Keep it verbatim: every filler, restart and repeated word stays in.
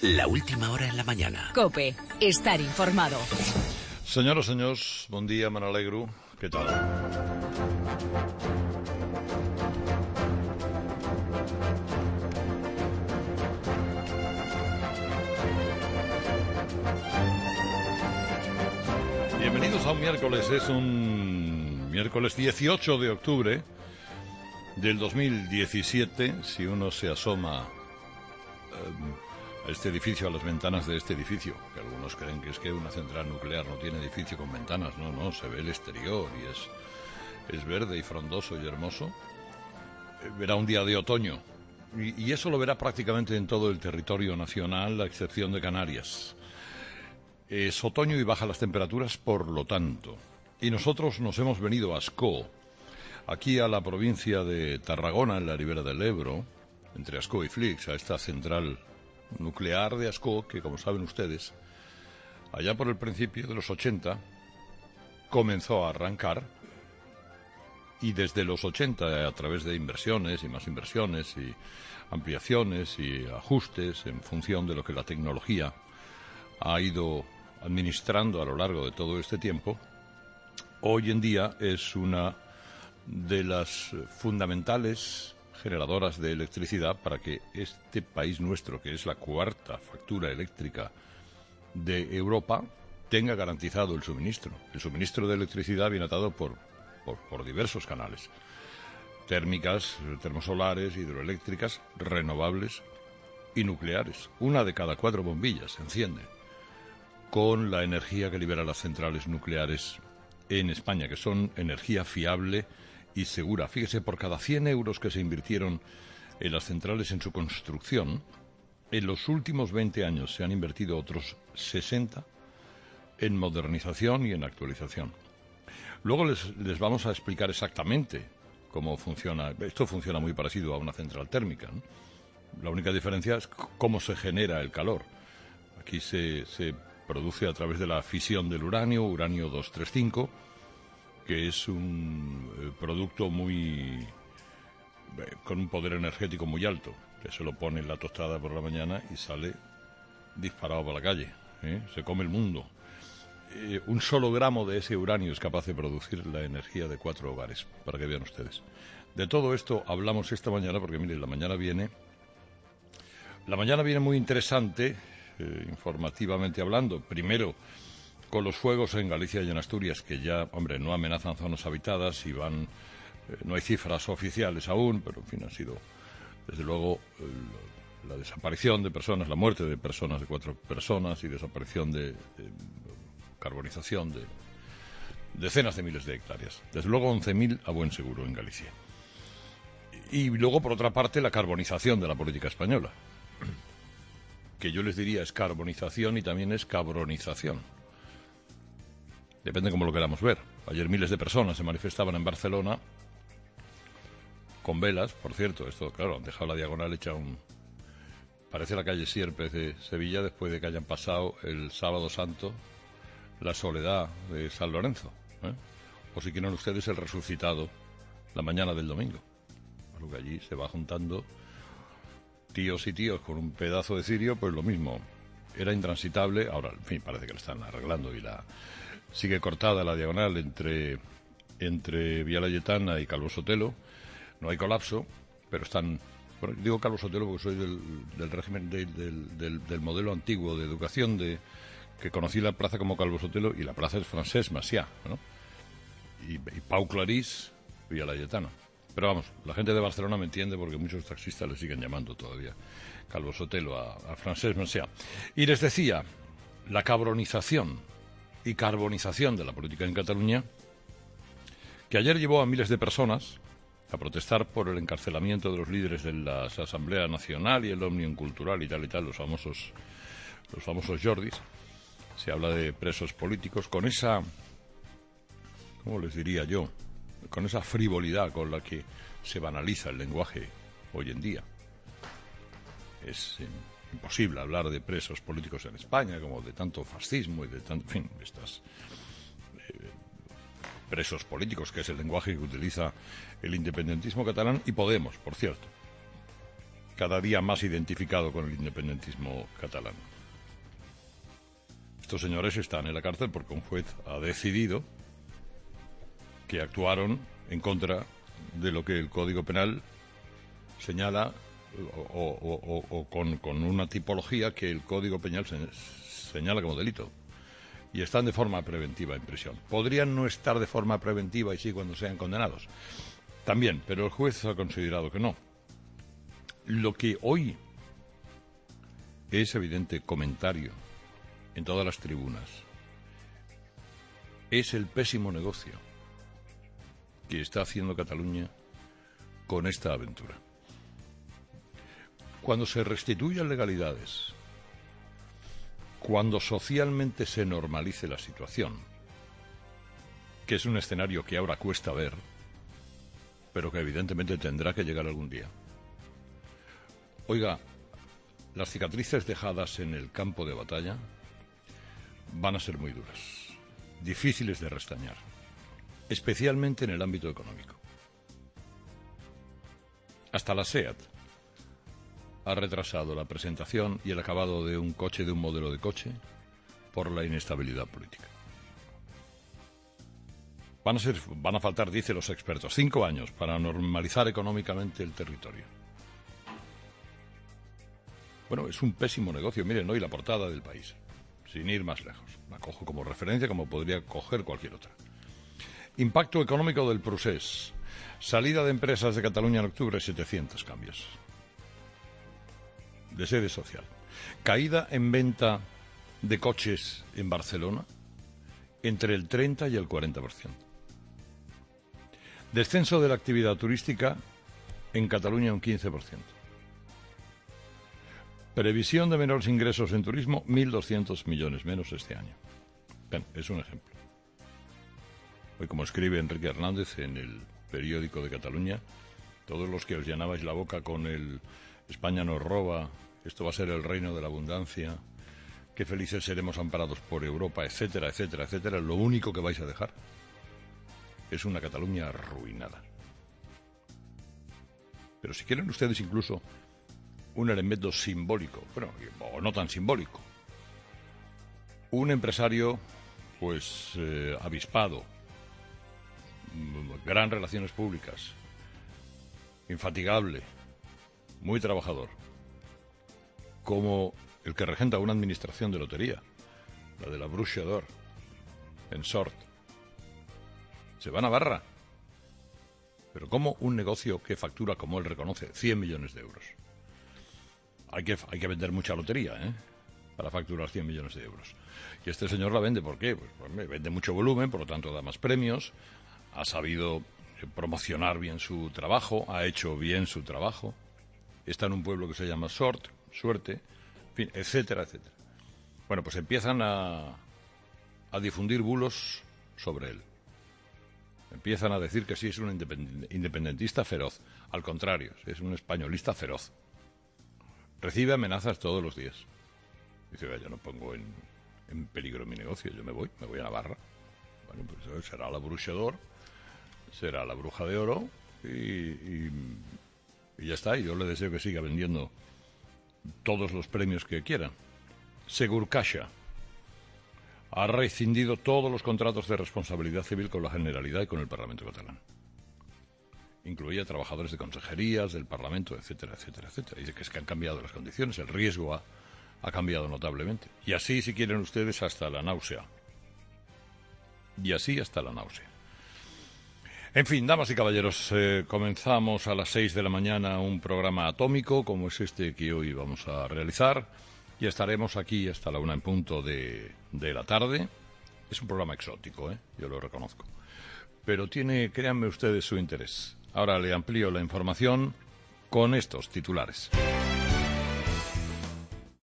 La última hora en la mañana. COPE. Estar informado. Señoras y señores, bon dia, me n'alegro. Què tal? Bienvenidos a un miércoles. Es un miércoles dieciocho de octubre del dos mil diecisiete. Si uno se asoma eh, a este edificio, a las ventanas de este edificio, que algunos creen que es que una central nuclear no tiene edificio con ventanas, no, no, se ve el exterior y es, es verde y frondoso y hermoso. Eh, verá un día de otoño y, y eso lo verá prácticamente en todo el territorio nacional, a excepción de Canarias. Es otoño y bajan las temperaturas, por lo tanto. Y nosotros nos hemos venido a Ascó, aquí a la provincia de Tarragona, en la ribera del Ebro, entre Ascó y Flix, a esta central nuclear de Ascó, que, como saben ustedes, allá por el principio de los ochenta, comenzó a arrancar, y desde los ochenta, a través de inversiones y más inversiones y ampliaciones y ajustes en función de lo que la tecnología ha ido administrando a lo largo de todo este tiempo, hoy en día es una de las fundamentales generadoras de electricidad para que este país nuestro, que es la cuarta factura eléctrica de Europa, tenga garantizado el suministro. El suministro de electricidad viene atado por, por, por diversos canales: térmicas, termosolares, hidroeléctricas, renovables y nucleares. Una de cada cuatro bombillas se enciende con la energía que liberan las centrales nucleares en España, que son energía fiable y segura. Fíjese, por cada cien euros que se invirtieron en las centrales en su construcción, en los últimos veinte años se han invertido otros sesenta en modernización y en actualización. Luego les, les vamos a explicar exactamente cómo funciona. Esto funciona muy parecido a una central térmica, ¿no? La única diferencia es cómo se genera el calor. Aquí se, se produce a través de la fisión del uranio, uranio doscientos treinta y cinco, que es un eh, producto muy eh, con un poder energético muy alto, que se lo pone en la tostada por la mañana y sale disparado para la calle, ¿eh? Se come el mundo. Eh, un solo gramo de ese uranio es capaz de producir la energía de cuatro hogares, para que vean ustedes. De todo esto hablamos esta mañana, porque miren, la mañana viene, la mañana viene muy interesante, eh, informativamente hablando. Primero, con los fuegos en Galicia y en Asturias, que ya, hombre, no amenazan zonas habitadas y van, eh, no hay cifras oficiales aún, pero en fin, ha sido, desde luego, el, la desaparición de personas, la muerte de personas, de cuatro personas, y desaparición de, de carbonización de decenas de miles de hectáreas. Desde luego, once mil a buen seguro en Galicia. Y luego, por otra parte, la carbonización de la política española, que yo les diría es carbonización y también es cabronización. Depende cómo lo queramos ver. Ayer miles de personas se manifestaban en Barcelona con velas, por cierto. Esto, claro, han dejado la diagonal hecha un... Parece la calle Sierpes de Sevilla, después de que hayan pasado el Sábado Santo la soledad de San Lorenzo, ¿eh? O si quieren ustedes el resucitado la mañana del domingo. Porque allí se va juntando tíos y tíos con un pedazo de cirio, pues lo mismo. Era intransitable. Ahora, en fin, parece que lo están arreglando y la... Sigue cortada la diagonal entre, entre Vía Layetana y Calvo Sotelo. No hay colapso, pero están... Bueno, digo Calvo Sotelo porque soy del, del régimen, de, del, del, del modelo antiguo de educación, de que conocí la plaza como Calvo Sotelo, y la plaza es Francesc Macià, ¿no? Y, y Pau Clarís, Vía Layetana. Pero vamos, la gente de Barcelona me entiende porque muchos taxistas le siguen llamando todavía Calvo Sotelo a, a Francesc Macià. Y les decía, la cabronización y carbonización de la política en Cataluña, que ayer llevó a miles de personas a protestar por el encarcelamiento de los líderes de la Asamblea Nacional y el Òmnium Cultural y tal y tal, los famosos, los famosos Jordis. Se habla de presos políticos, con esa, ¿cómo les diría yo?, con esa frivolidad con la que se banaliza el lenguaje hoy en día. Es eh, imposible hablar de presos políticos en España, como de tanto fascismo y de tanto, en fin, estas eh, presos políticos, que es el lenguaje que utiliza el independentismo catalán y Podemos, por cierto. cada día más identificado con el independentismo catalán. Estos señores están en la cárcel porque un juez ha decidido que actuaron en contra de lo que el Código Penal señala o, o, o, o con, con una tipología que el Código Penal se, señala como delito. Y están de forma preventiva en prisión. Podrían no estar de forma preventiva y sí cuando sean condenados. También, pero el juez ha considerado que no. Lo que hoy es evidente comentario en todas las tribunas es el pésimo negocio que está haciendo Cataluña con esta aventura. Cuando se restituyan legalidades, cuando socialmente se normalice la situación, que es un escenario que ahora cuesta ver, pero que evidentemente tendrá que llegar algún día. Oiga, las cicatrices dejadas en el campo de batalla van a ser muy duras, difíciles de restañar, especialmente en el ámbito económico. Hasta la SEAT ha retrasado la presentación y el acabado de un coche, de un modelo de coche, por la inestabilidad política. Van a ser, van a faltar, dicen los expertos, cinco años para normalizar económicamente el territorio. Bueno, es un pésimo negocio. Miren hoy la portada del País, sin ir más lejos. La cojo como referencia, como podría coger cualquier otra. Impacto económico del procés. Salida de empresas de Cataluña en octubre, setecientos cambios. De sede social. Caída en venta de coches en Barcelona entre el treinta y el cuarenta por ciento. Descenso de la actividad turística en Cataluña un quince por ciento. Previsión de menores ingresos en turismo, mil doscientos millones menos este año. Bien, es un ejemplo. Hoy, como escribe Enrique Hernández en el periódico de Cataluña, todos los que os llenabais la boca con el España nos roba, esto va a ser el reino de la abundancia, qué felices seremos amparados por Europa, etcétera, etcétera, etcétera, lo único que vais a dejar es una Cataluña arruinada. Pero si quieren ustedes incluso un elemento simbólico, bueno, o no tan simbólico, un empresario pues eh, avispado, gran relaciones públicas, infatigable, muy trabajador, como el que regenta una administración de lotería, la de la Bruixa d'Or, en Sort. Se va a Navarra. Pero como un negocio que factura, como él reconoce, cien millones de euros. Hay que, hay que vender mucha lotería, ¿eh?, para facturar cien millones de euros. Y este señor la vende, ¿por qué? Pues, pues vende mucho volumen, por lo tanto da más premios, ha sabido promocionar bien su trabajo, ha hecho bien su trabajo, está en un pueblo que se llama Sort, Suerte, en fin, etcétera, etcétera. Bueno, pues empiezan a, a difundir bulos sobre él. Empiezan a decir que sí es un independentista feroz. Al contrario, es un españolista feroz. Recibe amenazas todos los días. Dice, yo no pongo en, en peligro mi negocio, yo me voy, me voy a Navarra. Bueno, pues será la Bruixa d'Or, será la Bruja de Oro y, y, y ya está. Y yo le deseo que siga vendiendo todos los premios que quieran. Segurcaixa ha rescindido todos los contratos de responsabilidad civil con la Generalidad y con el Parlamento catalán. Incluía trabajadores de consejerías, del Parlamento, etcétera, etcétera, etcétera. Dice que es que han cambiado las condiciones, el riesgo ha, ha cambiado notablemente. Y así, si quieren ustedes, hasta la náusea. Y así hasta la náusea. En fin, damas y caballeros, eh, comenzamos a las seis de la mañana un programa atómico, como es este que hoy vamos a realizar, y estaremos aquí hasta la una en punto de, de la tarde. Es un programa exótico, ¿eh? Yo lo reconozco. Pero tiene, créanme ustedes, su interés. Ahora le amplío la información con estos titulares.